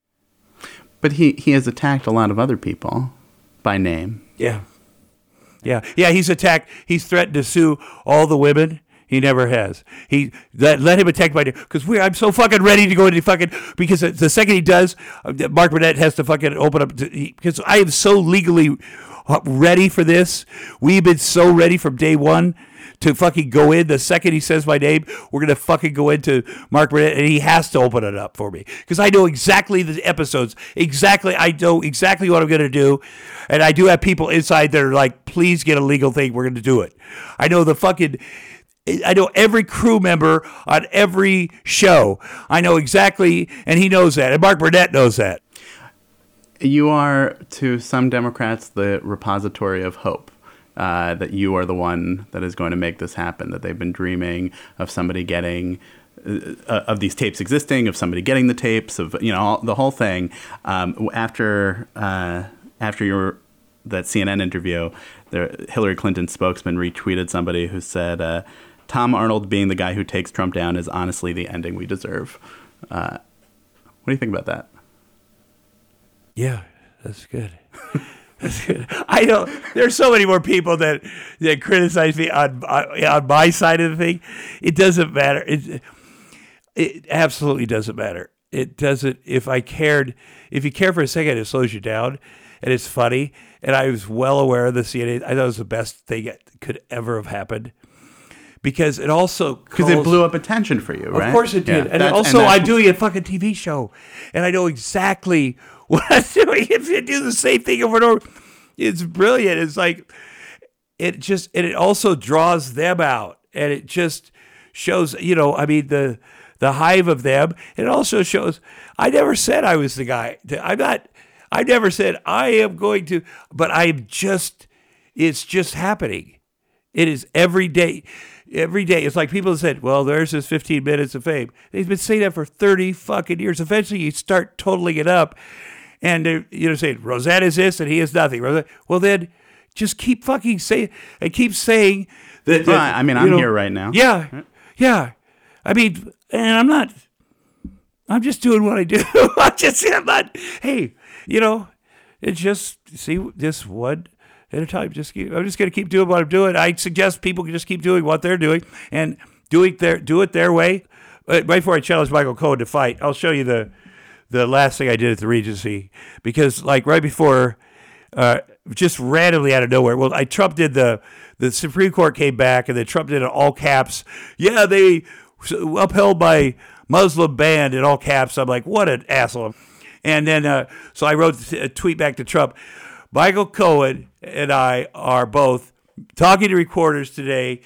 But he, he has attacked a lot of other people by name. Yeah. Yeah. Yeah, he's attacked. He's threatened to sue all the women. He never has. He let, let him attack my name because we. I'm so fucking ready to go into fucking because the second he does, Mark Burnett has to fucking open up to, he, because I am so legally ready for this. We've been so ready from day one to fucking go in. The second he says my name, we're gonna fucking go into Mark Burnett, and he has to open it up for me because I know exactly the episodes. Exactly, I know exactly what I'm gonna do, and I do have people inside that are like, "Please get a legal thing. We're gonna do it." I know the fucking. I know every crew member on every show. I know exactly, and he knows that, and Mark Burnett knows that. You are, to some Democrats, the repository of hope. Uh, that you are the one that is going to make this happen, that they've been dreaming of somebody getting, uh, of these tapes existing, of somebody getting the tapes, of, you know, all, the whole thing. Um, after uh, after your that C N N interview, the Hillary Clinton spokesman retweeted somebody who said, uh, Tom Arnold being the guy who takes Trump down is honestly the ending we deserve. Uh, what do you think about that? Yeah, that's good. That's good. I know there's so many more people that, that criticize me on, on my side of the thing. It doesn't matter. It, it absolutely doesn't matter. It doesn't, if I cared, if you care for a second, it slows you down, and it's funny. And I was well aware of the C N A. I thought it was the best thing that could ever have happened. Because it also... Because it blew up attention for you, right? Of course it did. Yeah, and also, and I'm doing a fucking T V show, and I know exactly what I'm doing. If you do the same thing over and over, it's brilliant. It's like, it just, and it also draws them out, and it just shows, you know, I mean, the the hive of them. It also shows, I never said I was the guy. I'm not, I never said I am going to, but I'm just, it's just happening. It is every day. Every day. It's like people said, well, there's this fifteen minutes of fame. They've been saying that for thirty fucking years. Eventually, you start totaling it up. And, they're, you know, saying, Roseanne is this and he is nothing. Well, then just keep fucking saying, and keep saying that. that well, I mean, I'm know, here right now. Yeah. Right. Yeah. I mean, and I'm not, I'm just doing what I do. I'm just, I'm not, hey, you know, it's just, see, this one at a time. Just keep, I'm just going to keep doing what I'm doing. I suggest people can just keep doing what they're doing and doing their do it their way. But right before I challenge Michael Cohen to fight, I'll show you the the last thing I did at the Regency, because like right before, uh, just randomly out of nowhere. Well, I Trump did the the Supreme Court came back, and then Trump did it all caps. Yeah, they upheld my Muslim ban in all caps. I'm like, what an asshole. And then uh, so I wrote a tweet back to Trump. Michael Cohen and I are both talking to reporters today,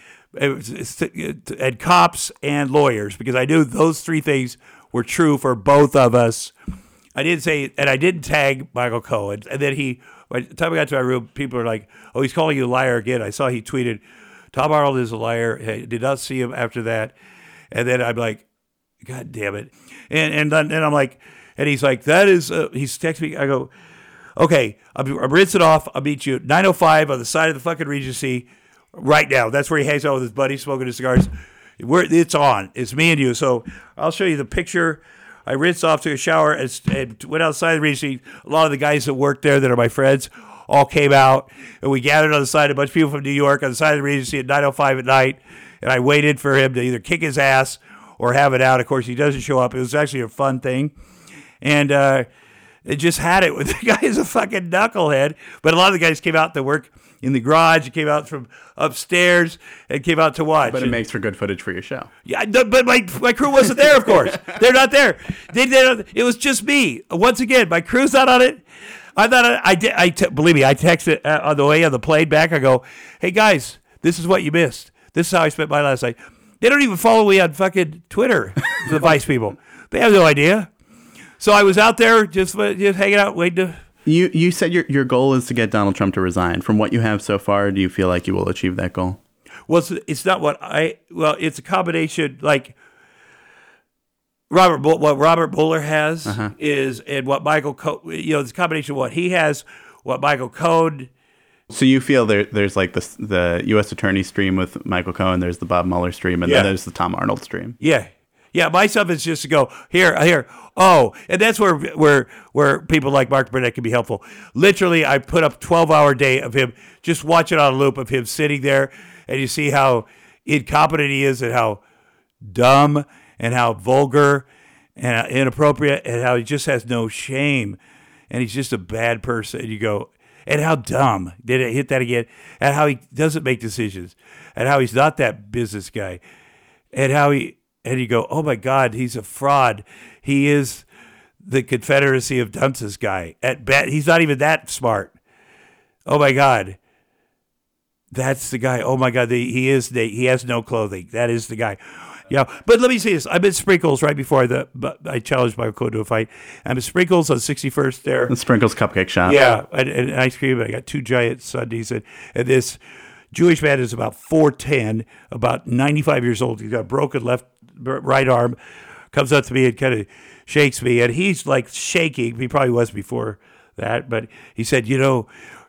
and cops and lawyers, because I knew those three things were true for both of us. I didn't say, and I didn't tag Michael Cohen. And then he, by the time I got to my room, people are like, oh, he's calling you a liar again. I saw he tweeted, Tom Arnold is a liar. I did not see him after that. And then I'm like, God damn it. And and then and I'm like, and he's like, that is, uh, he's texting me. I go, okay, I'm, I'm rinsing off. I'll meet you at nine oh five on the side of the fucking Regency right now. That's where he hangs out with his buddies, smoking his cigars. We're, it's on. It's me and you. So I'll show you the picture. I rinsed off, took a shower, and, and went outside the Regency. A lot of the guys that work there that are my friends all came out, and we gathered on the side, a bunch of people from New York on the side of the Regency at nine oh five at night, and I waited for him to either kick his ass or have it out. Of course, he doesn't show up. It was actually a fun thing. And uh, it just had it with the guy is a fucking knucklehead. But a lot of the guys came out to work in the garage. It came out from upstairs and came out to watch. But it makes for good footage for your show. Yeah, but my my crew wasn't there, of course. They're not there. They, they, it was just me. Once again, my crew's not on it. I thought I, I did. I t- believe me, I texted uh, on the way on the plane back. I go, hey, guys, this is what you missed. This is how I spent my last night. They don't even follow me on fucking Twitter, the Vice people. They have no idea. So I was out there just, just hanging out, waiting to... You you said your your goal is to get Donald Trump to resign. From what you have so far, do you feel like you will achieve that goal? Well, it's, it's not what I... Well, it's a combination, like... Robert what Robert Mueller has uh-huh. is, and what Michael Cohen... You know, it's a combination of what he has, what Michael Cohen... So you feel there there's like the the U S Attorney stream with Michael Cohen, there's the Bob Mueller stream, and yeah. then there's the Tom Arnold stream. Yeah. Yeah, my stuff is just to go, here, here, oh, and that's where where where people like Mark Burnett can be helpful. Literally, I put up twelve-hour day of him, just watching on a loop of him sitting there, and you see how incompetent he is and how dumb and how vulgar and inappropriate and how he just has no shame, and he's just a bad person. And you go, and how dumb, did it hit that again, and how he doesn't make decisions, and how he's not that business guy, and how he... And you go, oh, my God, he's a fraud. He is the Confederacy of Dunces guy. At bet, he's not even that smart. Oh, my God. That's the guy. Oh, my God, the, he is. The, he has no clothing. That is the guy. Yeah, but let me say this. I'm at Sprinkles right before the, I challenged Michael Cohen to a fight. I'm at Sprinkles on sixty-first there. The Sprinkles Cupcake Shop. Yeah, and, and ice cream. I got two giant sundaes. And, and this Jewish man is about four ten, about ninety-five years old. He's got a broken left right arm, comes up to me and kind of shakes me, and he's like shaking. He probably was before that, but he said, you know,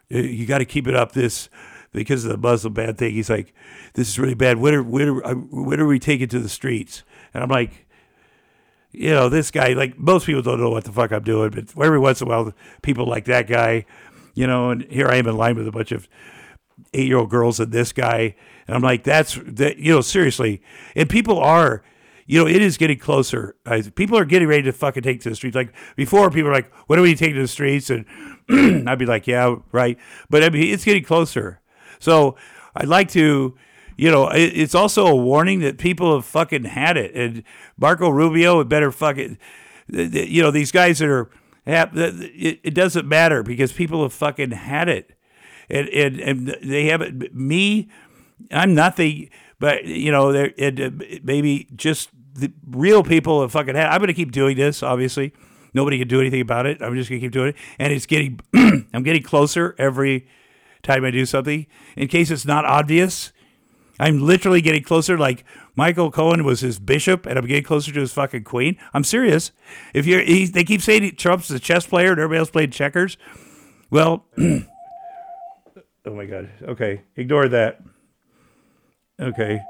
you got to keep it up this because of the Muslim ban thing. He's like, this is really bad. When are, when are, when are we taking to the streets? And I'm like, you know, this guy, like most people don't know what the fuck I'm doing, but every once in a while, people like that guy, you know, and here I am in line with a bunch of eight-year-old girls and this guy. And I'm like, that's, that, you know, seriously. And people are, you know, it is getting closer. I, people are getting ready to fucking take to the streets. Like before, people are like, when are we taking to the streets? And I'd be like, yeah, right. But I mean, it's getting closer. So I'd like to, you know, it, it's also a warning that people have fucking had it. And Marco Rubio had better fucking, you know, these guys that are, it, it doesn't matter because people have fucking had it. And, and, and they haven't, me, I'm nothing, but, you know, they're, it, maybe just the real people have fucking had it. I'm going to keep doing this, obviously. Nobody can do anything about it. I'm just going to keep doing it. And it's getting, I'm getting closer every time I do something. In case it's not obvious, I'm literally getting closer. Like Michael Cohen was his bishop, and I'm getting closer to his fucking queen. I'm serious. If you're, he, they keep saying Trump's a chess player and everybody else played checkers. Well, oh my God. Okay, ignore that. Okay.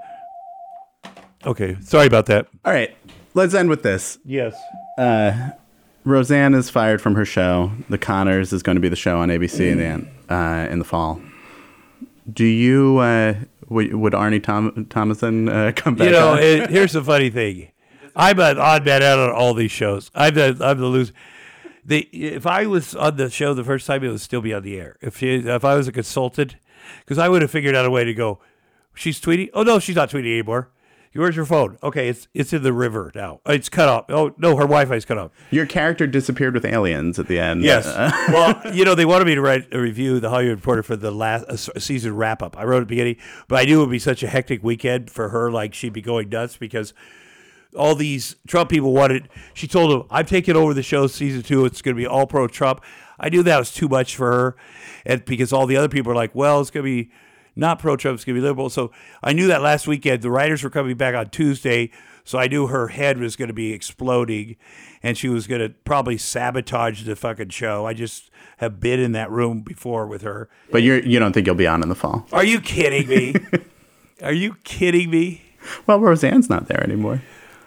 Okay, sorry about that. All right, let's end with this. Yes. Uh, Roseanne is fired from her show. The Conners is going to be the show on A B C mm. in, the, uh, in the fall. Do you, uh, would, would Arnie Tom, Thomason uh, come back? You know, on? it, here's the funny thing. I'm an odd man out on all these shows. I'm the, I'm the loser. The, if I was on the show the first time, it would still be on the air. If she, if I was a consultant, because I would have figured out a way to go, she's tweeting? Oh, no, she's not tweeting anymore. Where's your phone? Okay, it's it's in the river now. It's cut off. Oh, no, her Wi-Fi's cut off. Your character disappeared with aliens at the end. Yes. Well, you know, they wanted me to write a review, The Hollywood Reporter, for the last uh, season wrap-up. I wrote at the beginning, but I knew it would be such a hectic weekend for her, like she'd be going nuts because all these Trump people wanted, she told them, I'm taking over the show season two. It's going to be all pro-Trump. I knew that was too much for her, and because all the other people are like, well, it's going to be not pro-Trump, it's going to be liberal. So I knew that last weekend. The writers were coming back on Tuesday, so I knew her head was going to be exploding, and she was going to probably sabotage the fucking show. I just have been in that room before with her. But you you don't think you'll be on in the fall? Are you kidding me? Are you kidding me? Well, Roseanne's not there anymore.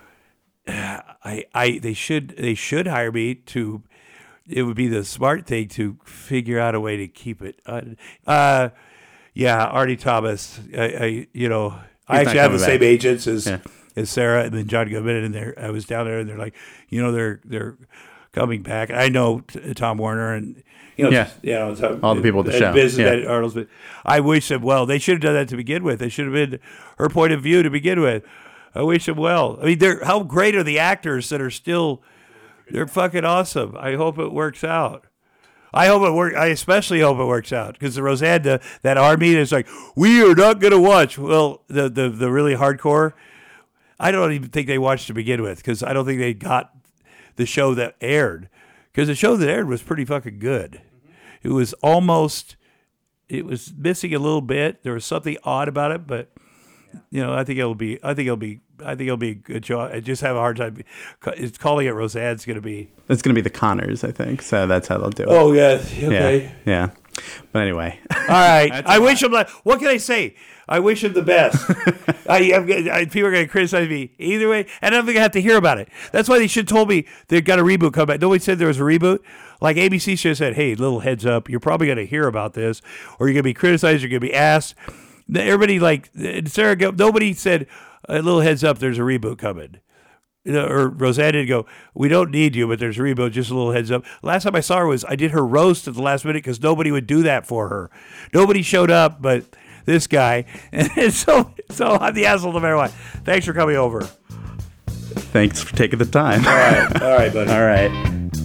I, I they should they should hire me to. It would be the smart thing to figure out a way to keep it. Uh, Yeah, Artie Thomas. I, I you know, He's I actually have the back. same agents as yeah. as Sarah and then John Goodman, and there I was down there, and they're like, you know, they're they're coming back. I know t- Tom Warner and you know, yeah, just, you know, Tom, all the people at the show. Business yeah. Arnold's, but I wish them well. They should have done that to begin with. They should have been her point of view to begin with. I wish them well. I mean, they're how great are the actors that are still? They're fucking awesome. I hope it works out. I hope it work. I especially hope it works out because the Roseanne, the, that army is like, we are not going to watch. Well, the, the the really hardcore, I don't even think they watched to begin with because I don't think they got the show that aired because the show that aired was pretty fucking good. Mm-hmm. It was almost, it was missing a little bit. There was something odd about it, but you know, I think it'll be. I think it'll be. I think it'll be a good show. I just have a hard time. It's calling it Roseanne's going to be. It's going to be the Conners, I think. So that's how they'll do it. Oh yeah. Okay. Yeah. yeah. But anyway. All right. I wish him. Like, what can I say? I wish him the best. I, I'm, I, people are going to criticize me either way, and I'm going to have to hear about it. That's why they should have told me they've got a reboot come back. Nobody said there was a reboot. Like A B C should have said, "Hey, little heads up. You're probably going to hear about this, or you're going to be criticized. You're going to be asked." Everybody like Sarah. Nobody said a little heads up. There's a reboot coming. You know, or Roseanne didn't go, we don't need you, but there's a reboot. Just a little heads up. Last time I saw her was I did her roast at the last minute because nobody would do that for her. Nobody showed up, but this guy. And so, so I'm the asshole no matter what. Thanks for coming over. Thanks for taking the time. All right, all right, buddy. All right.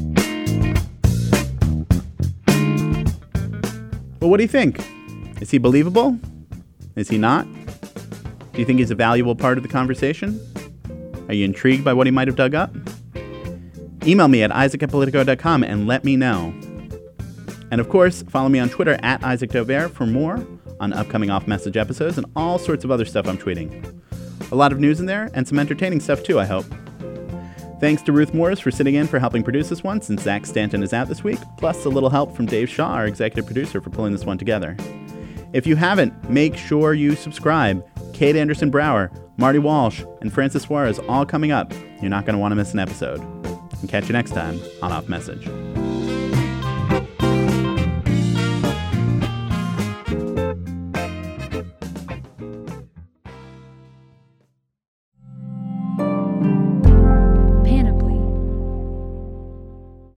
Well, what do you think? Is he believable? Is he not? Do you think he's a valuable part of the conversation? Are you intrigued by what he might have dug up? Email me at isaac at politico dot com and let me know. And of course, follow me on Twitter at Isaac Dovere for more on upcoming off-message episodes and all sorts of other stuff I'm tweeting. A lot of news in there and some entertaining stuff too, I hope. Thanks to Ruth Morris for sitting in for helping produce this one since Zach Stanton is out this week, plus a little help from Dave Shaw, our executive producer, for pulling this one together. If you haven't, make sure you subscribe. Kate Anderson Brower, Marty Walsh, and Francis Suarez all coming up. You're not going to want to miss an episode. And catch you next time on Off Message.